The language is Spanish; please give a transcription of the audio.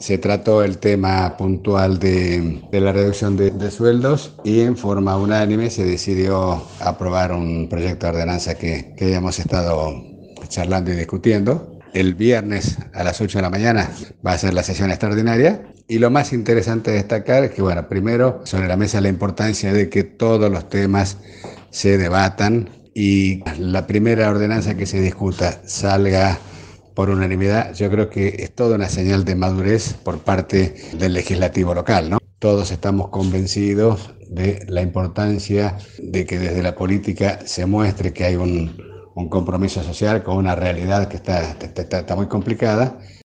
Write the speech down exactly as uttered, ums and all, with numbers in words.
se trató el tema puntual de, de la reducción de, de sueldos y en forma unánime se decidió aprobar un proyecto de ordenanza que, que habíamos estado charlando y discutiendo. El viernes a las ocho de la mañana va a ser la sesión extraordinaria. Y lo más interesante de destacar es que, bueno, primero sobre la mesa la importancia de que todos los temas se debatan y la primera ordenanza que se discuta salga por unanimidad. Yo creo que es toda una señal de madurez por parte del legislativo local, ¿no? Todos estamos convencidos de la importancia de que desde la política se muestre que hay un, un compromiso social con una realidad que está, está, está muy complicada